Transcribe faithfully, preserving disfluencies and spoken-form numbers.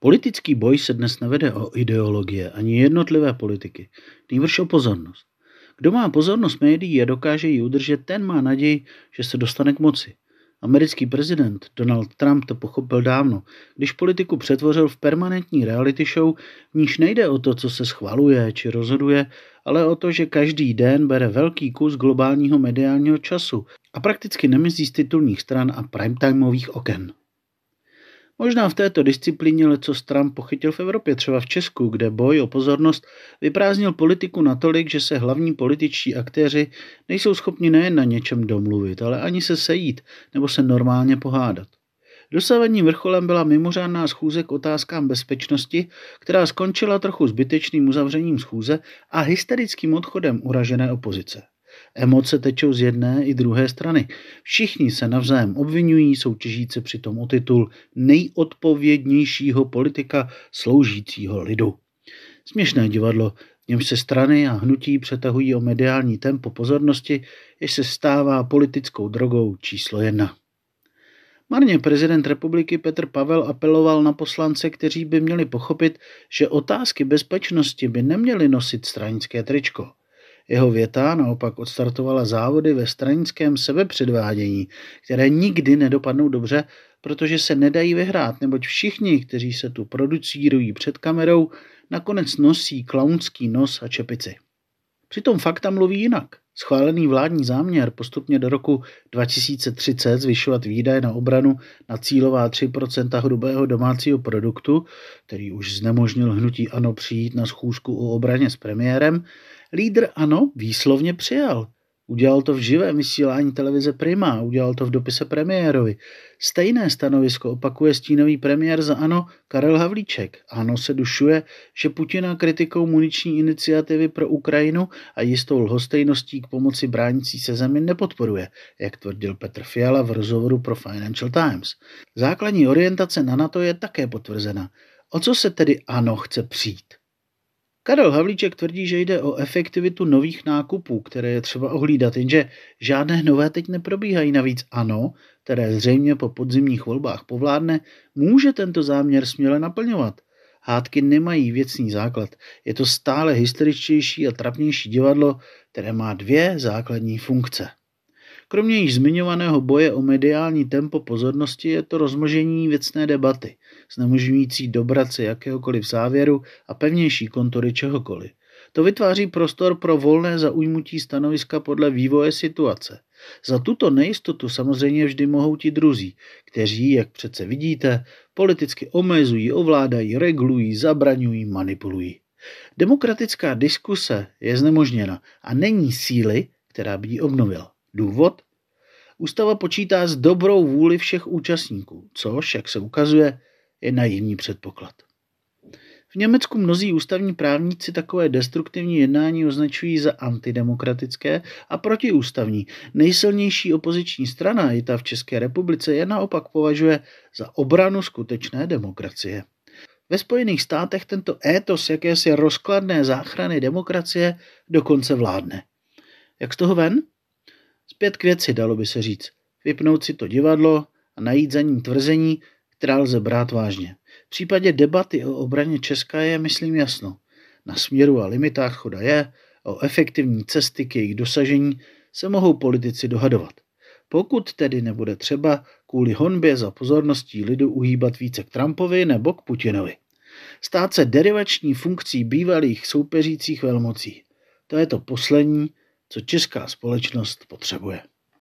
Politický boj se dnes nevede o ideologie ani jednotlivé politiky, nýbrž o pozornost. Kdo má pozornost médií a dokáže ji udržet, ten má naději, že se dostane k moci. Americký prezident Donald Trump to pochopil dávno, když politiku přetvořil v permanentní reality show, v níž nejde o to, co se schvaluje či rozhoduje, ale o to, že každý den bere velký kus globálního mediálního času a prakticky nemizí z titulních stran a primetimeových oken. Možná v této disciplíně lecos Trump pochytil v Evropě, třeba v Česku, kde boj o pozornost vyprázdnil politiku natolik, že se hlavní političtí aktéři nejsou schopni nejen na něčem domluvit, ale ani se sejít nebo se normálně pohádat. Dosavadním vrcholem byla mimořádná schůze k otázkám bezpečnosti, která skončila trochu zbytečným uzavřením schůze a hysterickým odchodem uražené opozice. Emoce tečou z jedné i druhé strany. Všichni se navzájem obvinují, soutěží se přitom o titul nejodpovědnějšího politika sloužícího lidu. Směšné divadlo, v němž se strany a hnutí přetahují o mediální tempo pozornosti, jež se stává politickou drogou číslo jedna. Marně prezident republiky Petr Pavel apeloval na poslance, kteří by měli pochopit, že otázky bezpečnosti by neměly nosit stranické tričko. Jeho věta naopak odstartovala závody ve stranickém sebepředvádění, které nikdy nedopadnou dobře, protože se nedají vyhrát, neboť všichni, kteří se tu producírují před kamerou, nakonec nosí klaunský nos a čepici. Přitom fakta mluví jinak. Schválený vládní záměr postupně do roku dva tisíce třicet zvyšovat výdaje na obranu na cílová tři procenta hrubého domácího produktu, který už znemožnil hnutí ANO přijít na schůzku o obraně s premiérem, lídr ANO výslovně přijal. Udělal to v živém vysílání televize Prima, udělal to v dopise premiérovi. Stejné stanovisko opakuje stínový premiér za ANO Karel Havlíček. ANO se dušuje, že Putina kritikou muniční iniciativy pro Ukrajinu a jistou lhostejností k pomoci bránící se zemi nepodporuje, jak tvrdil Petr Fiala v rozhovoru pro Financial Times. Základní orientace na NATO je také potvrzena. O co se tedy ANO chce přijít? Karel Havlíček tvrdí, že jde o efektivitu nových nákupů, které je třeba ohlídat, jenže žádné nové teď neprobíhají. Navíc ANO, které zřejmě po podzimních volbách povládne, může tento záměr směle naplňovat. Hádky nemají věcný základ. Je to stále hysteričtější a trapnější divadlo, které má dvě základní funkce. Kromě již zmiňovaného boje o mediální tempo pozornosti je to rozmlžení věcné debaty, znemožňující dobrat se jakéhokoliv závěru a pevnější kontury čehokoliv. To vytváří prostor pro volné zaujmutí stanoviska podle vývoje situace. Za tuto nejistotu samozřejmě vždy mohou ti druzí, kteří, jak přece vidíte, politicky omezují, ovládají, regulují, zabraňují, manipulují. Demokratická diskuse je znemožněna a není síly, která by ji obnovila. Důvod? Ústava počítá s dobrou vůli všech účastníků, což, jak se ukazuje, je naivní předpoklad. V Německu mnozí ústavní právníci takové destruktivní jednání označují za antidemokratické a protiústavní. Nejsilnější opoziční strana, i ta v České republice, je naopak považuje za obranu skutečné demokracie. Ve Spojených státech tento étos jakési rozkladné záchrany demokracie dokonce vládne. Jak z toho ven? Zpět k věci, dalo by se říct. Vypnout si to divadlo a najít za ním tvrzení, která lze brát vážně. V případě debaty o obraně Česka je, myslím, jasno. Na směru a limitách shoda je, o efektivní cesty k jejich dosažení se mohou politici dohadovat. Pokud tedy nebude třeba kvůli honbě za pozorností lidu uhýbat více k Trumpovi nebo k Putinovi. Stát se derivační funkcí bývalých soupeřících velmocí. To je to poslední, co česká společnost potřebuje.